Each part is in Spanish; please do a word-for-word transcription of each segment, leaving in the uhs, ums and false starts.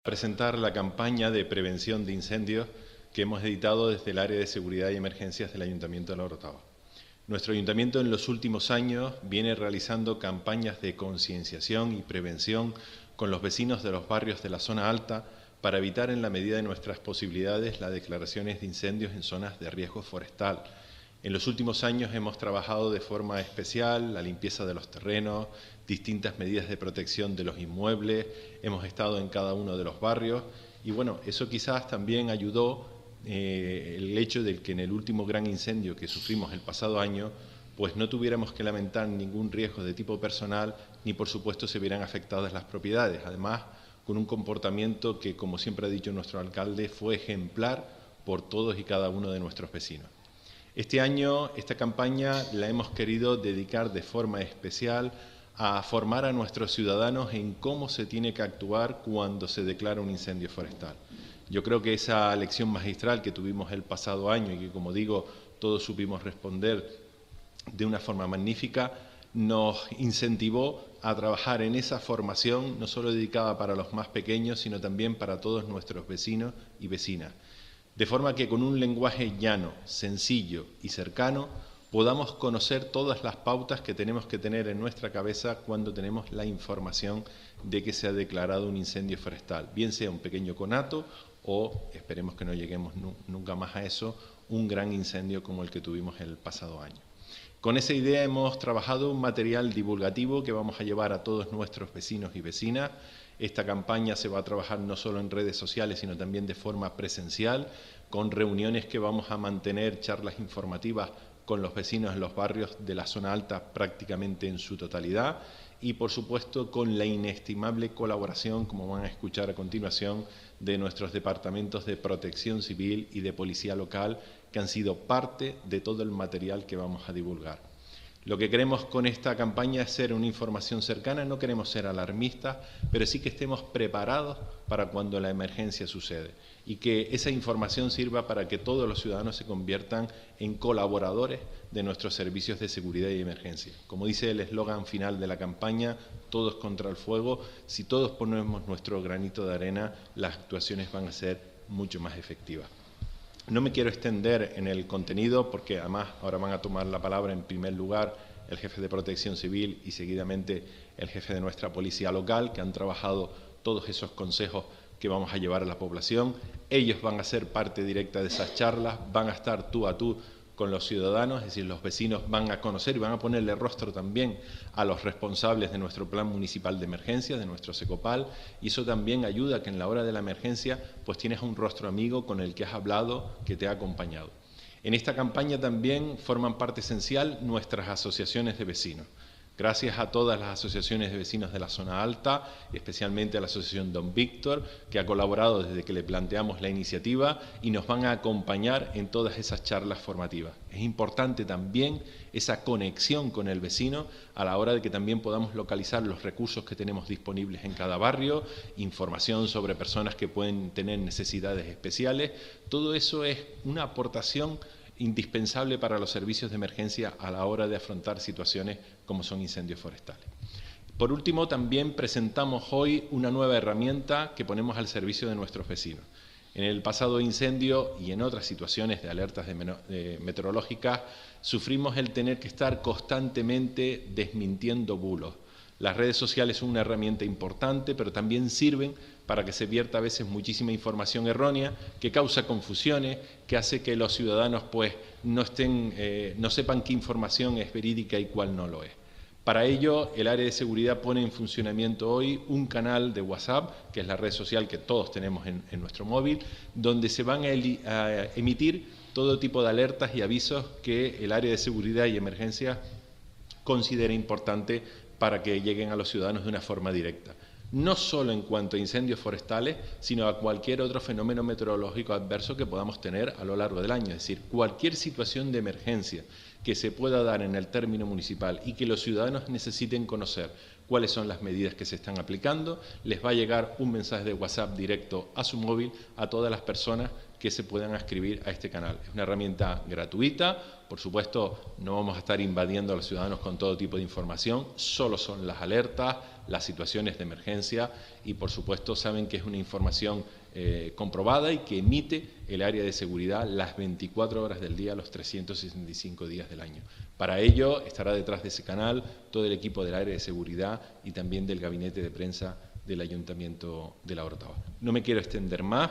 Presentar la campaña de prevención de incendios que hemos editado desde el área de seguridad y emergencias del Ayuntamiento de La Orotava. Nuestro ayuntamiento en los últimos años viene realizando campañas de concienciación y prevención con los vecinos de los barrios de la zona alta para evitar en la medida de nuestras posibilidades las declaraciones de incendios en zonas de riesgo forestal. En los últimos años hemos trabajado de forma especial la limpieza de los terrenos, distintas medidas de protección de los inmuebles, hemos estado en cada uno de los barrios y bueno, eso quizás también ayudó eh, el hecho de que en el último gran incendio que sufrimos el pasado año, pues no tuviéramos que lamentar ningún riesgo de tipo personal ni por supuesto se vieran afectadas las propiedades. Además, con un comportamiento que, como siempre ha dicho nuestro alcalde, fue ejemplar por todos y cada uno de nuestros vecinos. Este año, esta campaña la hemos querido dedicar de forma especial a formar a nuestros ciudadanos en cómo se tiene que actuar cuando se declara un incendio forestal. Yo creo que esa lección magistral que tuvimos el pasado año y que, como digo, todos supimos responder de una forma magnífica, nos incentivó a trabajar en esa formación, no solo dedicada para los más pequeños, sino también para todos nuestros vecinos y vecinas. De forma que con un lenguaje llano, sencillo y cercano podamos conocer todas las pautas que tenemos que tener en nuestra cabeza cuando tenemos la información de que se ha declarado un incendio forestal, bien sea un pequeño conato o, esperemos que no lleguemos nunca más a eso, un gran incendio como el que tuvimos el pasado año. Con esa idea hemos trabajado un material divulgativo que vamos a llevar a todos nuestros vecinos y vecinas. Esta campaña se va a trabajar no solo en redes sociales, sino también de forma presencial, con reuniones que vamos a mantener, charlas informativas con los vecinos en los barrios de la zona alta prácticamente en su totalidad y, por supuesto, con la inestimable colaboración, como van a escuchar a continuación, de nuestros departamentos de protección civil y de policía local, que han sido parte de todo el material que vamos a divulgar. Lo que queremos con esta campaña es ser una información cercana, no queremos ser alarmistas, pero sí que estemos preparados para cuando la emergencia sucede y que esa información sirva para que todos los ciudadanos se conviertan en colaboradores de nuestros servicios de seguridad y emergencia. Como dice el eslogan final de la campaña, todos contra el fuego, si todos ponemos nuestro granito de arena, las actuaciones van a ser mucho más efectivas. No me quiero extender en el contenido porque además ahora van a tomar la palabra en primer lugar el jefe de Protección Civil y seguidamente el jefe de nuestra policía local, que han trabajado todos esos consejos que vamos a llevar a la población. Ellos van a ser parte directa de esas charlas, van a estar tú a tú con los ciudadanos, es decir, los vecinos van a conocer y van a ponerle rostro también a los responsables de nuestro Plan Municipal de Emergencia, de nuestro SECOPAL, y eso también ayuda a que en la hora de la emergencia pues tienes un rostro amigo con el que has hablado, que te ha acompañado. En esta campaña también forman parte esencial nuestras asociaciones de vecinos. Gracias a todas las asociaciones de vecinos de la zona alta, especialmente a la asociación Don Víctor, que ha colaborado desde que le planteamos la iniciativa y nos van a acompañar en todas esas charlas formativas. Es importante también esa conexión con el vecino a la hora de que también podamos localizar los recursos que tenemos disponibles en cada barrio, información sobre personas que pueden tener necesidades especiales. Todo eso es una aportación indispensable para los servicios de emergencia a la hora de afrontar situaciones como son incendios forestales. Por último, también presentamos hoy una nueva herramienta que ponemos al servicio de nuestros vecinos. En el pasado incendio y en otras situaciones de alertas de de meteorológicas sufrimos el tener que estar constantemente desmintiendo bulos. Las redes sociales son una herramienta importante, pero también sirven para que se vierta a veces muchísima información errónea que causa confusiones, que hace que los ciudadanos pues, no, estén, eh, no sepan qué información es verídica y cuál no lo es. Para ello, el área de seguridad pone en funcionamiento hoy un canal de WhatsApp, que es la red social que todos tenemos en, en nuestro móvil, donde se van a, a emitir todo tipo de alertas y avisos que el área de seguridad y emergencia considera importante para que lleguen a los ciudadanos de una forma directa. No solo en cuanto a incendios forestales, sino a cualquier otro fenómeno meteorológico adverso que podamos tener a lo largo del año. Es decir, cualquier situación de emergencia que se pueda dar en el término municipal y que los ciudadanos necesiten conocer cuáles son las medidas que se están aplicando, les va a llegar un mensaje de WhatsApp directo a su móvil a todas las personas que se puedan inscribir a este canal. Es una herramienta gratuita, por supuesto no vamos a estar invadiendo a los ciudadanos con todo tipo de información, solo son las alertas, las situaciones de emergencia y por supuesto saben que es una información eh, comprobada y que emite el área de seguridad las veinticuatro horas del día, los trescientos sesenta y cinco días del año. Para ello estará detrás de ese canal todo el equipo del área de seguridad y también del gabinete de prensa del Ayuntamiento de La Orotava. No me quiero extender más.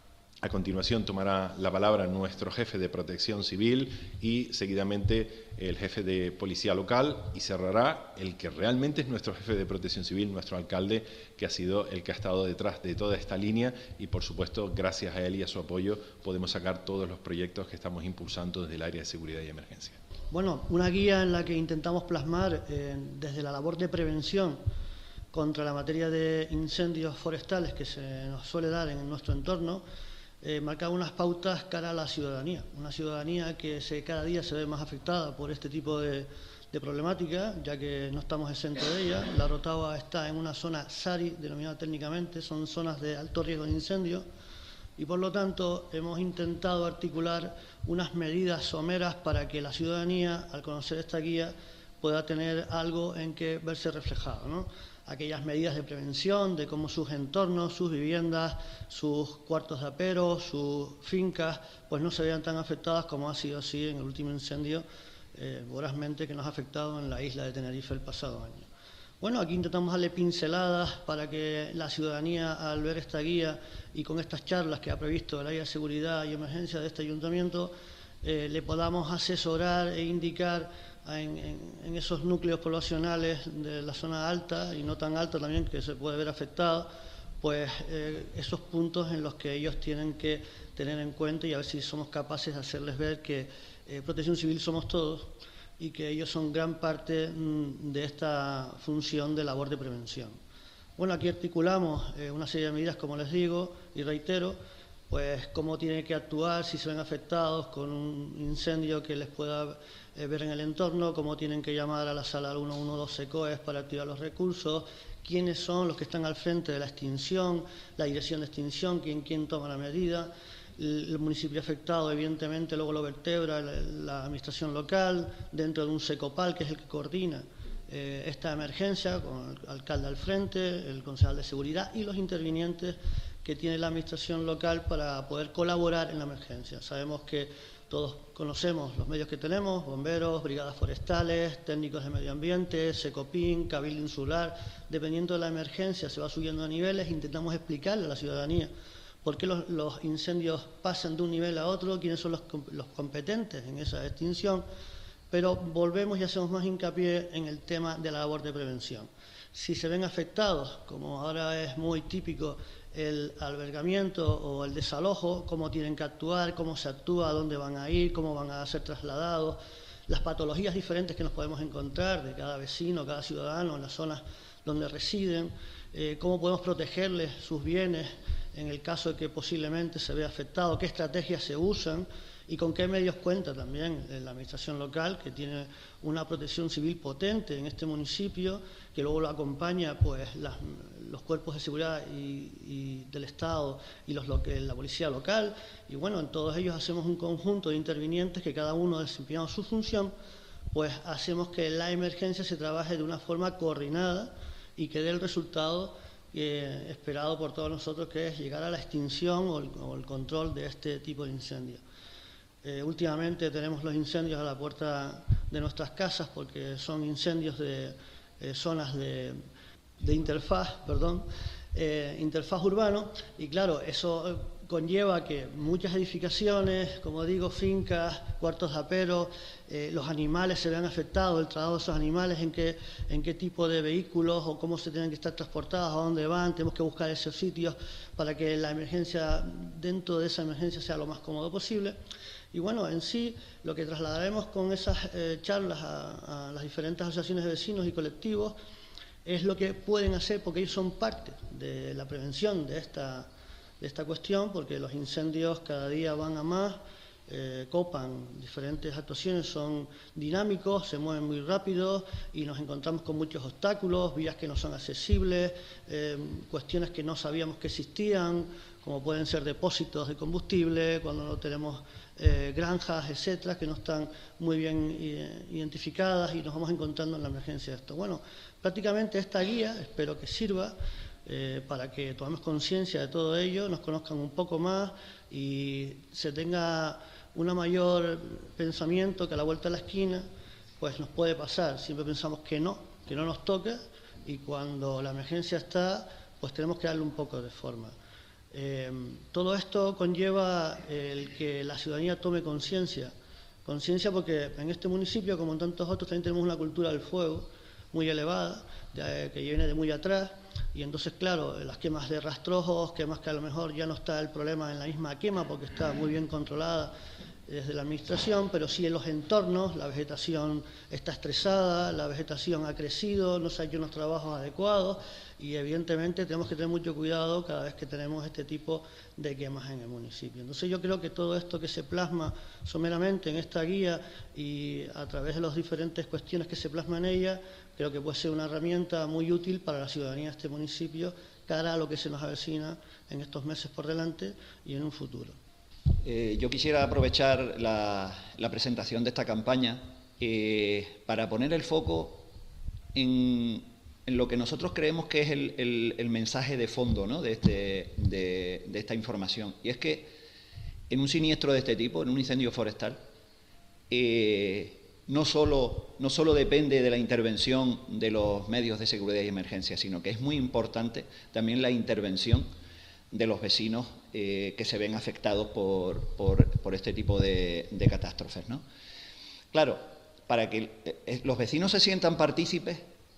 A continuación tomará la palabra nuestro jefe de Protección Civil y seguidamente el jefe de Policía Local y cerrará el que realmente es nuestro jefe de Protección Civil, nuestro alcalde, que ha sido el que ha estado detrás de toda esta línea y por supuesto gracias a él y a su apoyo podemos sacar todos los proyectos que estamos impulsando desde el área de seguridad y emergencia. Bueno, una guía en la que intentamos plasmar eh, desde la labor de prevención contra la materia de incendios forestales que se nos suele dar en nuestro entorno, Eh, marcar unas pautas cara a la ciudadanía, una ciudadanía que se, cada día se ve más afectada por este tipo de, de problemática, ya que no estamos exentos de ella. La Orotava está en una zona S A R I, denominada técnicamente, son zonas de alto riesgo de incendio, y por lo tanto hemos intentado articular unas medidas someras para que la ciudadanía, al conocer esta guía, pueda tener algo en que verse reflejado, ¿no? Aquellas medidas de prevención, de cómo sus entornos, sus viviendas, sus cuartos de apero, sus fincas, pues no se vean tan afectadas como ha sido así en el último incendio eh, vorazmente que nos ha afectado en la isla de Tenerife el pasado año. Bueno, aquí intentamos darle pinceladas para que la ciudadanía, al ver esta guía y con estas charlas que ha previsto el área de seguridad y emergencia de este ayuntamiento, eh, le podamos asesorar e indicar En, en, en esos núcleos poblacionales de la zona alta y no tan alta también que se puede ver afectado, pues eh, esos puntos en los que ellos tienen que tener en cuenta y a ver si somos capaces de hacerles ver que eh, Protección Civil somos todos y que ellos son gran parte mm, de esta función de labor de prevención. Bueno, aquí articulamos eh, una serie de medidas, como les digo y reitero, pues cómo tienen que actuar si se ven afectados con un incendio que les pueda eh, ver en el entorno, cómo tienen que llamar a la sala uno uno dos SECOES para activar los recursos, quiénes son los que están al frente de la extinción, la dirección de extinción, quién, quién toma la medida. El, el municipio afectado, evidentemente, luego lo vertebra la, la administración local, dentro de un SECOPAL, que es el que coordina eh, esta emergencia, con el alcalde al frente, el concejal de seguridad y los intervinientes que tiene la administración local para poder colaborar en la emergencia. Sabemos que todos conocemos los medios que tenemos, bomberos, brigadas forestales, técnicos de medio ambiente, SECOPIN, Cabildo Insular. Dependiendo de la emergencia se va subiendo a niveles, intentamos explicarle a la ciudadanía por qué los, los incendios pasan de un nivel a otro, quiénes son los, los competentes en esa extinción, pero volvemos y hacemos más hincapié en el tema de la labor de prevención. Si se ven afectados, como ahora es muy típico, el albergamiento o el desalojo, cómo tienen que actuar, cómo se actúa, dónde van a ir, cómo van a ser trasladados, las patologías diferentes que nos podemos encontrar de cada vecino, cada ciudadano en las zonas donde residen, eh, cómo podemos protegerles sus bienes en el caso de que posiblemente se vea afectado, qué estrategias se usan y con qué medios cuenta también la administración local, que tiene una protección civil potente en este municipio, que luego lo acompaña pues las, los cuerpos de seguridad y, y del Estado y los, la policía local, y bueno, en todos ellos hacemos un conjunto de intervinientes que cada uno desempeñando su función, pues hacemos que la emergencia se trabaje de una forma coordinada y que dé el resultado eh, esperado por todos nosotros, que es llegar a la extinción o el, o el control de este tipo de incendios. Eh, últimamente tenemos los incendios a la puerta de nuestras casas porque son incendios de eh, zonas de, de interfaz, perdón, eh, interfaz urbano, y claro, eso conlleva que muchas edificaciones, como digo, fincas, cuartos de apero, eh, los animales se vean afectados, el traslado de esos animales, en qué, en qué tipo de vehículos o cómo se tienen que estar transportados, a dónde van, tenemos que buscar esos sitios para que la emergencia, dentro de esa emergencia, sea lo más cómodo posible. Y bueno, en sí, lo que trasladaremos con esas eh, charlas a, a las diferentes asociaciones de vecinos y colectivos es lo que pueden hacer, porque ellos son parte de la prevención de esta, de esta cuestión, porque los incendios cada día van a más, eh, copan diferentes actuaciones son dinámicos, se mueven muy rápido y nos encontramos con muchos obstáculos, vías que no son accesibles, eh, cuestiones que no sabíamos que existían, como pueden ser depósitos de combustible, cuando no tenemos eh, granjas, etcétera, que no están muy bien eh, identificadas y nos vamos encontrando en la emergencia de esto. Bueno, prácticamente esta guía espero que sirva eh, para que tomemos conciencia de todo ello, nos conozcan un poco más y se tenga un mayor pensamiento que a la vuelta de la esquina pues nos puede pasar. Siempre pensamos que no, que no nos toca y cuando la emergencia está, pues tenemos que darle un poco de forma. Eh, todo esto conlleva el que la ciudadanía tome conciencia, conciencia porque en este municipio, como en tantos otros, también tenemos una cultura del fuego muy elevada, de, que viene de muy atrás, y entonces, claro, las quemas de rastrojos, quemas que a lo mejor ya no está el problema en la misma quema porque está muy bien controlada desde la administración, pero sí en los entornos, la vegetación está estresada, la vegetación ha crecido, no se han hecho unos trabajos adecuados y evidentemente tenemos que tener mucho cuidado cada vez que tenemos este tipo de quemas en el municipio. Entonces yo creo que todo esto que se plasma someramente en esta guía y a través de las diferentes cuestiones que se plasman en ella, creo que puede ser una herramienta muy útil para la ciudadanía de este municipio cara a lo que se nos avecina en estos meses por delante y en un futuro. Eh, yo quisiera aprovechar la, la presentación de esta campaña eh, para poner el foco en, en lo que nosotros creemos que es el, el, el mensaje de fondo, ¿no?, de, este, de, de esta información. Y es que en un siniestro de este tipo, en un incendio forestal, eh, no solo, no solo depende de la intervención de los medios de seguridad y emergencia, sino que es muy importante también la intervención de los vecinos eh, que se ven afectados por, por, por este tipo de, de catástrofes, ¿no? Claro, para que eh, los vecinos se sientan partícipes,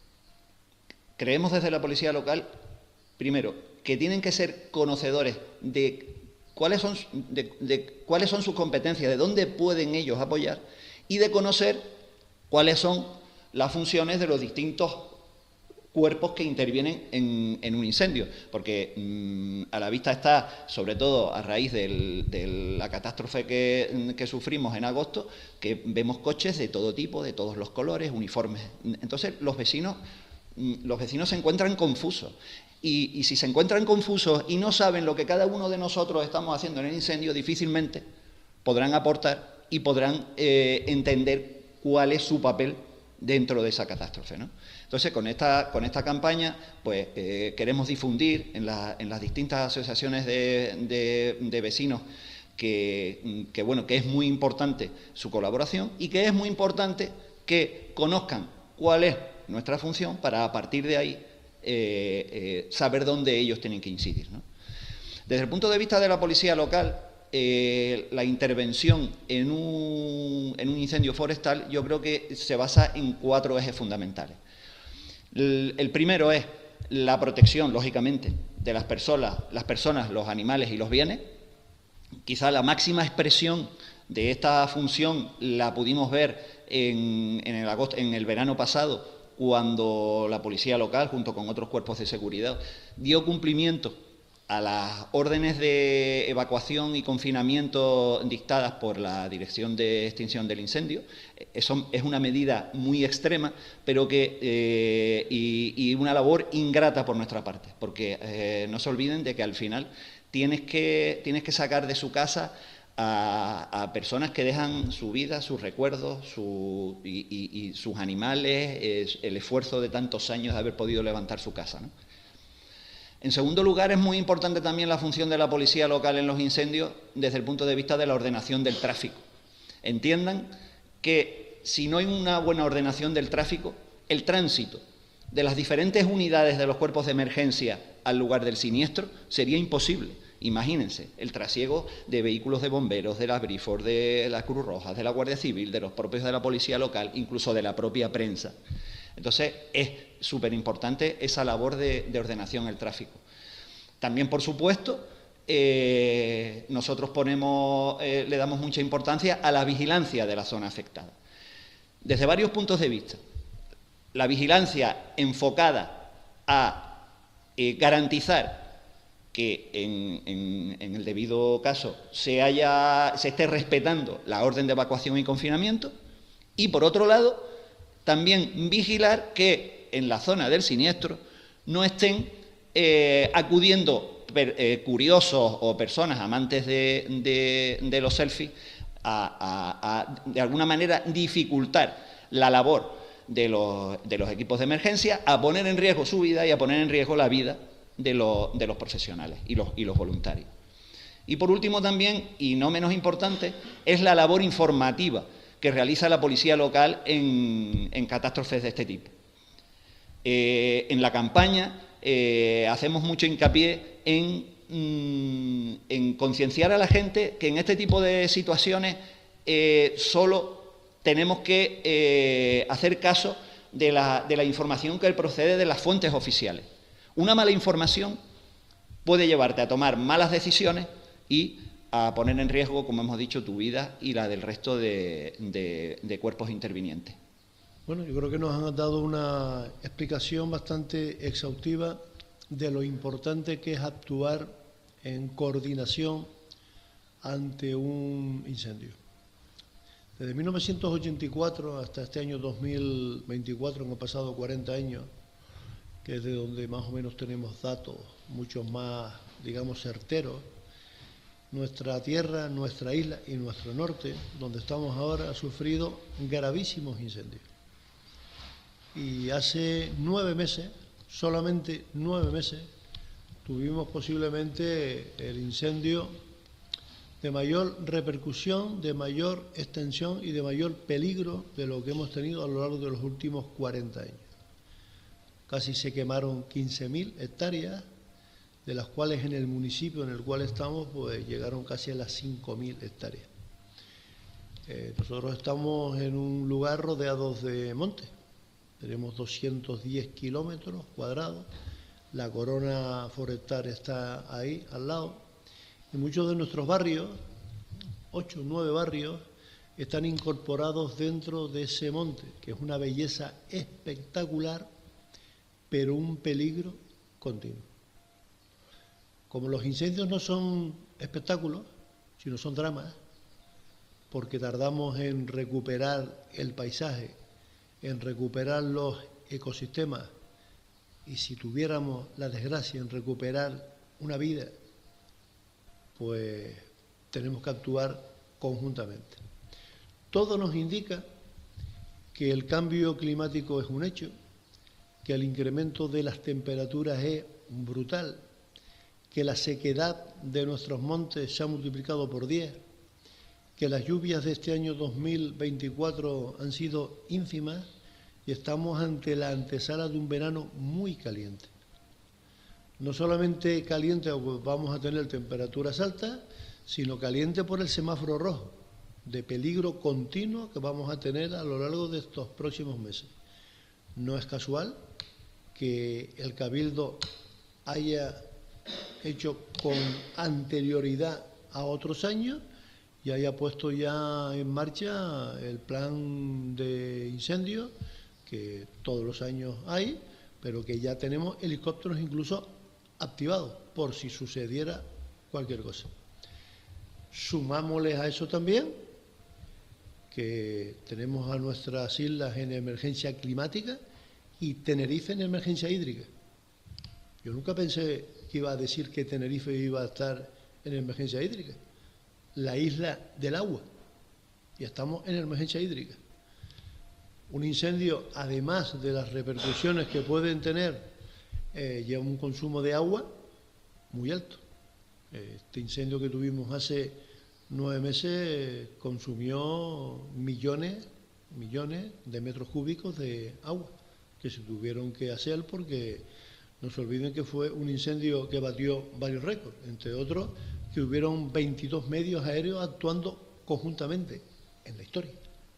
creemos desde la policía local, primero, que tienen que ser conocedores de cuáles son, de, de cuáles son sus competencias, de dónde pueden ellos apoyar y de conocer cuáles son las funciones de los distintos cuerpos que intervienen en, en un incendio, porque mmm, a la vista está, sobre todo a raíz del, de la catástrofe que, que sufrimos en agosto, que vemos coches de todo tipo, de todos los colores, uniformes. Entonces los vecinos, los vecinos se encuentran confusos. Y, y si se encuentran confusos y no saben lo que cada uno de nosotros estamos haciendo en el incendio, difícilmente podrán aportar y podrán eh, entender cuál es su papel dentro de esa catástrofe, ¿no? Entonces, con esta, con esta campaña, pues eh, queremos difundir en, la, en las distintas asociaciones de, de, de vecinos que, que, bueno, que es muy importante su colaboración y que es muy importante que conozcan cuál es nuestra función para, a partir de ahí, eh, eh, saber dónde ellos tienen que incidir, ¿no? Desde el punto de vista de la policía local, Eh, la intervención en un, en un incendio forestal yo creo que se basa en cuatro ejes fundamentales. El, el primero es la protección, lógicamente, de las personas, las personas, los animales y los bienes. Quizá la máxima expresión de esta función la pudimos ver en, en, el agosto, en el verano pasado, cuando la policía local, junto con otros cuerpos de seguridad, dio cumplimiento a las órdenes de evacuación y confinamiento dictadas por la Dirección de Extinción del Incendio. Eso es una medida muy extrema, pero que eh, y, y una labor ingrata por nuestra parte, porque eh, no se olviden de que al final tienes que, tienes que sacar de su casa a, a personas que dejan su vida, sus recuerdos su, y, y, y sus animales, eh, el esfuerzo de tantos años de haber podido levantar su casa, ¿no? En segundo lugar, es muy importante también la función de la policía local en los incendios desde el punto de vista de la ordenación del tráfico. Entiendan que si no hay una buena ordenación del tráfico, el tránsito de las diferentes unidades de los cuerpos de emergencia al lugar del siniestro sería imposible. Imagínense, el trasiego de vehículos de bomberos, de la Brifor, de la Cruz Roja, de la Guardia Civil, de los propios de la policía local, incluso de la propia prensa. Entonces, es súper importante esa labor de, de ordenación del tráfico. También, por supuesto, eh, nosotros ponemos, eh, le damos mucha importancia a la vigilancia de la zona afectada. Desde varios puntos de vista. La vigilancia enfocada a eh, garantizar que en, en, en el debido caso se, haya, se esté respetando la orden de evacuación y confinamiento, y por otro lado también vigilar que en la zona del siniestro no estén eh, acudiendo per, eh, curiosos o personas amantes de, de, de los selfies a, a, a de alguna manera dificultar la labor de los, de los equipos de emergencia, a poner en riesgo su vida y a poner en riesgo la vida de, lo, de los profesionales y los, y los voluntarios. Y por último también, y no menos importante, es la labor informativa que realiza la policía local en, en catástrofes de este tipo. Eh, en la campaña eh, hacemos mucho hincapié en, mm, en concienciar a la gente que en este tipo de situaciones eh, solo tenemos que eh, hacer caso de la, de la información que procede de las fuentes oficiales. Una mala información puede llevarte a tomar malas decisiones y a poner en riesgo, como hemos dicho, tu vida y la del resto de, de, de cuerpos intervinientes. Bueno, yo creo que nos han dado una explicación bastante exhaustiva de lo importante que es actuar en coordinación ante un incendio. Desde mil novecientos ochenta y cuatro hasta este año dos mil veinticuatro, han pasado cuarenta años, que es de donde más o menos tenemos datos mucho más, digamos, certeros. Nuestra tierra, nuestra isla y nuestro norte, donde estamos ahora, ha sufrido gravísimos incendios. Y hace nueve meses, solamente nueve meses, tuvimos posiblemente el incendio de mayor repercusión, de mayor extensión y de mayor peligro de lo que hemos tenido a lo largo de los últimos cuarenta años. Casi se quemaron quince mil hectáreas, de las cuales en el municipio en el cual estamos pues llegaron casi a las cinco mil hectáreas. Eh, nosotros estamos en un lugar rodeado de montes, tenemos doscientos diez kilómetros cuadrados, la corona forestal está ahí al lado, y muchos de nuestros barrios, ocho o nueve barrios, están incorporados dentro de ese monte, que es una belleza espectacular, pero un peligro continuo. Como los incendios no son espectáculos, sino son dramas, porque tardamos en recuperar el paisaje, en recuperar los ecosistemas, y si tuviéramos la desgracia en recuperar una vida, pues tenemos que actuar conjuntamente. Todo nos indica que el cambio climático es un hecho, que el incremento de las temperaturas es brutal, que la sequedad de nuestros montes se ha multiplicado por diez, que las lluvias de este año dos mil veinticuatro han sido ínfimas y estamos ante la antesala de un verano muy caliente. No solamente caliente, vamos a tener temperaturas altas, sino caliente por el semáforo rojo, de peligro continuo que vamos a tener a lo largo de estos próximos meses. No es casual que el Cabildo haya hecho con anterioridad a otros años y haya puesto ya en marcha el plan de incendios que todos los años hay, pero que ya tenemos helicópteros incluso activados por si sucediera cualquier cosa. Sumámosles a eso también que tenemos a nuestras islas en emergencia climática y Tenerife en emergencia hídrica. Yo nunca pensé que iba a decir que Tenerife iba a estar en emergencia hídrica, la isla del agua, y estamos en emergencia hídrica. Un incendio, además de las repercusiones que pueden tener, eh, lleva un consumo de agua muy alto. Este incendio que tuvimos hace nueve meses eh, consumió millones, millones de metros cúbicos de agua que se tuvieron que hacer porque no se olviden que fue un incendio que batió varios récords, entre otros que hubieron veintidós medios aéreos actuando conjuntamente en la historia.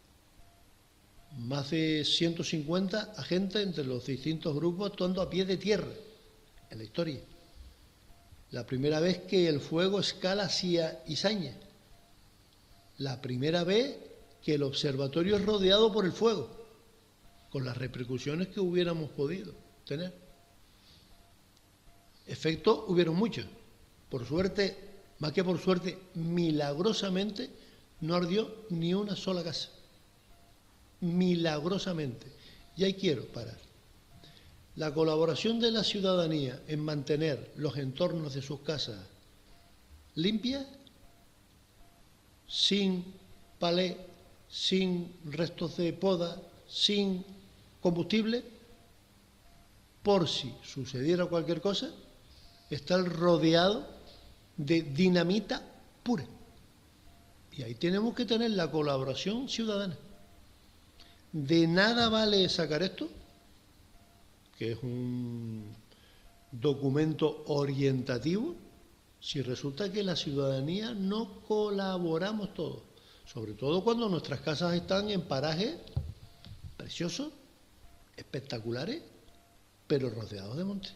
Más de ciento cincuenta agentes entre los distintos grupos actuando a pie de tierra en la historia. La primera vez que el fuego escala hacia Izaña. La primera vez que el observatorio es rodeado por el fuego, con las repercusiones que hubiéramos podido tener. Efectos hubieron muchos, por suerte, más que por suerte, milagrosamente, no ardió ni una sola casa. Milagrosamente. Y ahí quiero parar. La colaboración de la ciudadanía en mantener los entornos de sus casas limpias, sin palé, sin restos de poda, sin combustible, por si sucediera cualquier cosa, estar rodeado de dinamita pura. Y ahí tenemos que tener la colaboración ciudadana. De nada vale sacar esto, que es un documento orientativo, si resulta que la ciudadanía no colaboramos todos, sobre todo cuando nuestras casas están en parajes preciosos, espectaculares, pero rodeados de monte.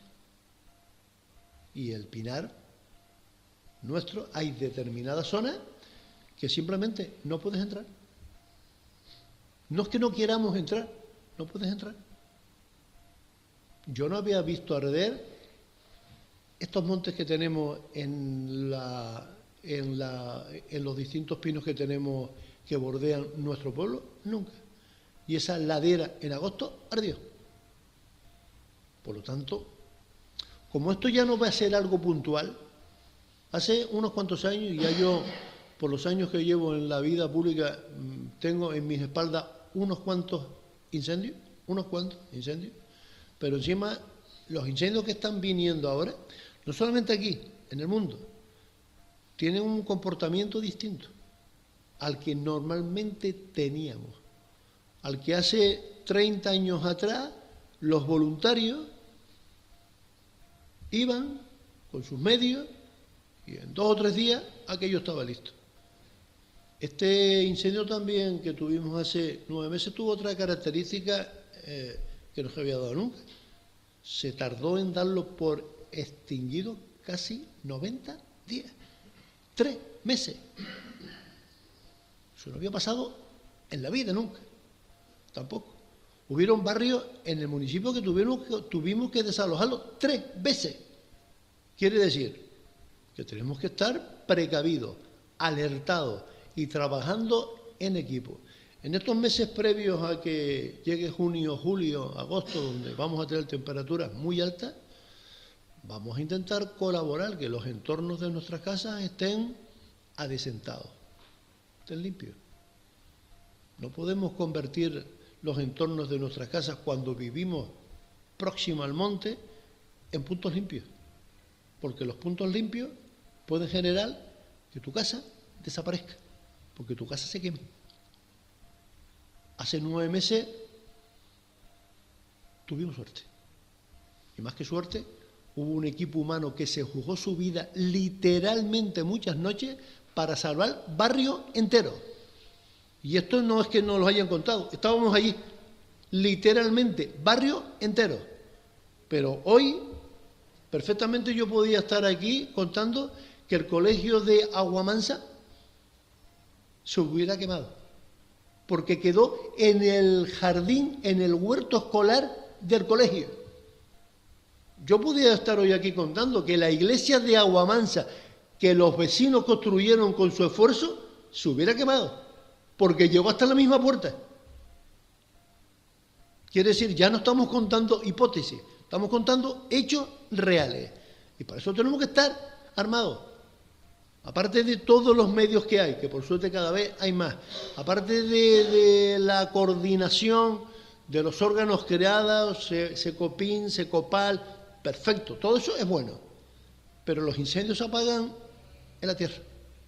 Y el Pinar nuestro, hay determinadas zonas que simplemente no puedes entrar. No es que no queramos entrar, no puedes entrar. Yo no había visto arder estos montes que tenemos en, la, en, la, en los distintos pinos que tenemos que bordean nuestro pueblo, nunca. Y esa ladera en agosto ardió. Por lo tanto, como esto ya no va a ser algo puntual, hace unos cuantos años, y ya yo, por los años que llevo en la vida pública, tengo en mis espaldas unos cuantos incendios, unos cuantos incendios, pero encima los incendios que están viniendo ahora, no solamente aquí, en el mundo, tienen un comportamiento distinto al que normalmente teníamos, al que hace treinta años atrás los voluntarios iban con sus medios y en dos o tres días aquello estaba listo. Este incendio también que tuvimos hace nueve meses tuvo otra característica eh, que no se había dado nunca. Se tardó en darlo por extinguido casi noventa días. Tres meses. Eso no había pasado en la vida nunca. Tampoco. Hubieron barrios en el municipio que tuvimos que, tuvimos que desalojarlos tres veces. Quiere decir que tenemos que estar precavidos, alertados y trabajando en equipo. En estos meses previos a que llegue junio, julio, agosto, donde vamos a tener temperaturas muy altas, vamos a intentar colaborar, que los entornos de nuestras casas estén adesentados, estén limpios. No podemos convertir los entornos de nuestras casas cuando vivimos próximo al monte en puntos limpios, porque los puntos limpios pueden generar que tu casa desaparezca, porque tu casa se queme. Hace nueve meses tuvimos suerte, y más que suerte, hubo un equipo humano que se jugó su vida literalmente muchas noches para salvar barrios enteros. Y esto no es que nos lo hayan contado, estábamos allí, literalmente, barrios enteros. Pero hoy, perfectamente yo podía estar aquí contando que el colegio de Aguamansa se hubiera quemado, porque quedó en el jardín, en el huerto escolar del colegio. Yo podía estar hoy aquí contando que la iglesia de Aguamansa, que los vecinos construyeron con su esfuerzo, se hubiera quemado, porque llegó hasta la misma puerta. Quiere decir, ya no estamos contando hipótesis, estamos contando hechos reales. Y para eso tenemos que estar armados. Aparte de todos los medios que hay, que por suerte cada vez hay más, aparte de, de la coordinación de los órganos creados, Secopin, Secopal, perfecto, todo eso es bueno, pero los incendios se apagan en la tierra,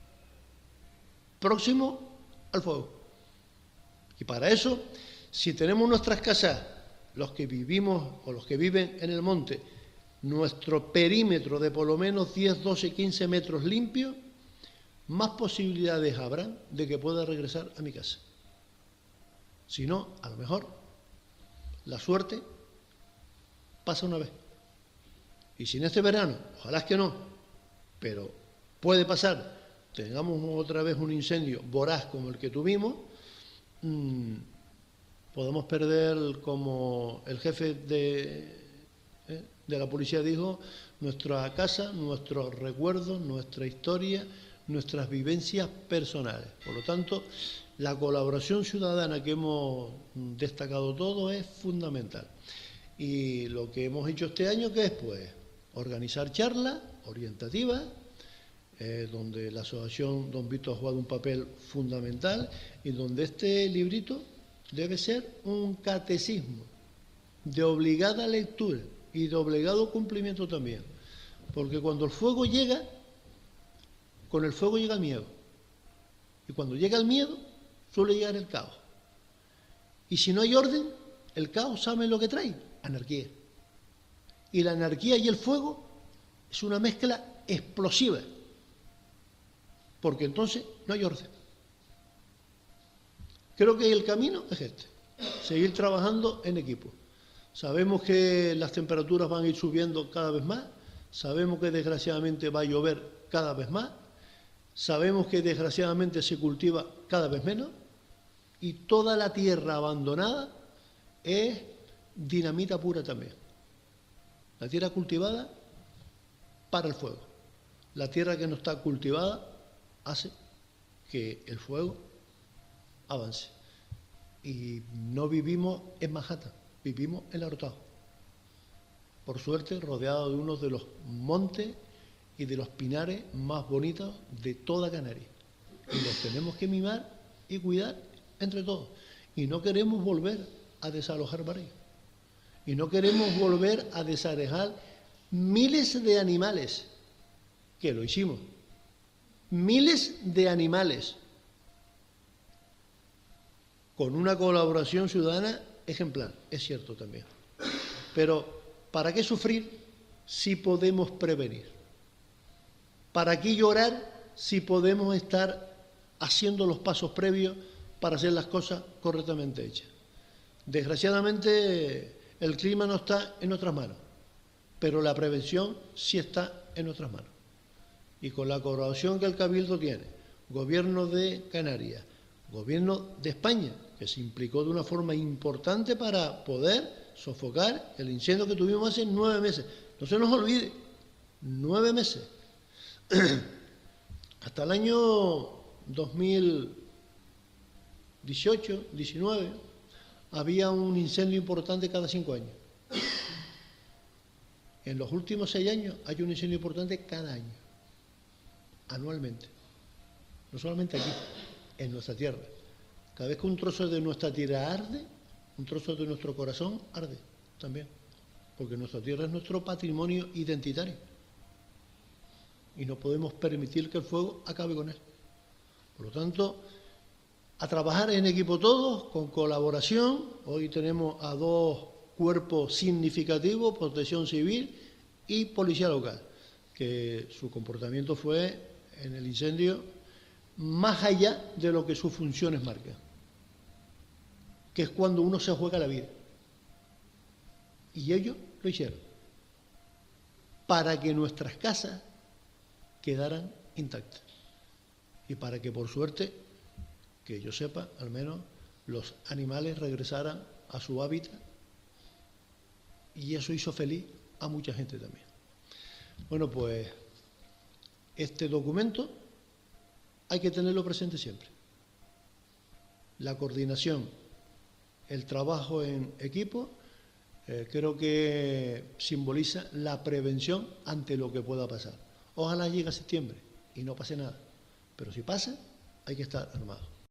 próximo al fuego. Y para eso, si tenemos nuestras casas, los que vivimos o los que viven en el monte, nuestro perímetro de por lo menos diez, doce, quince metros limpios, más posibilidades habrán de que pueda regresar a mi casa. Si no, a lo mejor la suerte pasa una vez. Y si en este verano, ojalá es que no, pero puede pasar, tengamos otra vez un incendio voraz como el que tuvimos, mmm, podemos perder, como el jefe de... de la policía dijo, nuestra casa, nuestros recuerdos, nuestra historia, nuestras vivencias personales. Por lo tanto, la colaboración ciudadana que hemos destacado todos es fundamental. Y lo que hemos hecho este año, ¿qué es? Pues organizar charlas orientativas, eh, donde la asociación Don Vito ha jugado un papel fundamental y donde este librito debe ser un catecismo de obligada lectura y de obligado cumplimiento también. Porque cuando el fuego llega, con el fuego llega el miedo. Y cuando llega el miedo, suele llegar el caos. Y si no hay orden, el caos, ¿saben lo que trae? Anarquía. Y la anarquía y el fuego es una mezcla explosiva. Porque entonces no hay orden. Creo que el camino es este. Seguir trabajando en equipo. Sabemos que las temperaturas van a ir subiendo cada vez más. Sabemos que desgraciadamente va a llover cada vez más. Sabemos que desgraciadamente se cultiva cada vez menos. Y toda la tierra abandonada es dinamita pura también. La tierra cultivada para el fuego. La tierra que no está cultivada hace que el fuego avance. Y no vivimos en Manhattan, vivimos en El Orotavo. Por suerte, rodeado de uno de los montes y de los pinares más bonitos de toda Canarias. Y los tenemos que mimar y cuidar entre todos. Y no queremos volver a desalojar barrios. Y no queremos volver a desalejar miles de animales, que lo hicimos. Miles de animales. Con una colaboración ciudadana ejemplar, es cierto también. Pero, ¿para qué sufrir si podemos prevenir? ¿Para qué llorar si podemos estar haciendo los pasos previos para hacer las cosas correctamente hechas? Desgraciadamente, el clima no está en nuestras manos, pero la prevención sí está en nuestras manos. Y con la colaboración que el Cabildo tiene, Gobierno de Canarias, Gobierno de España, que se implicó de una forma importante para poder sofocar el incendio que tuvimos hace nueve meses. No se nos olvide, nueve meses. Hasta el año dos mil dieciocho, diecinueve, había un incendio importante cada cinco años. En los últimos seis años hay un incendio importante cada año, anualmente. No solamente aquí, en nuestra tierra. Cada vez que un trozo de nuestra tierra arde, un trozo de nuestro corazón arde también. Porque nuestra tierra es nuestro patrimonio identitario. Y no podemos permitir que el fuego acabe con él. Por lo tanto, a trabajar en equipo todos, con colaboración. Hoy tenemos a dos cuerpos significativos, Protección Civil y Policía Local, que su comportamiento fue en el incendio más allá de lo que sus funciones marcan, que es cuando uno se juega la vida. Y ellos lo hicieron, para que nuestras casas quedaran intactas. Y para que, por suerte, que yo sepa, al menos, los animales regresaran a su hábitat. Y eso hizo feliz a mucha gente también. Bueno, pues, este documento hay que tenerlo presente siempre. La coordinación, el trabajo en equipo, eh, creo que simboliza la prevención ante lo que pueda pasar. Ojalá llegue a septiembre y no pase nada. Pero si pasa, hay que estar armado.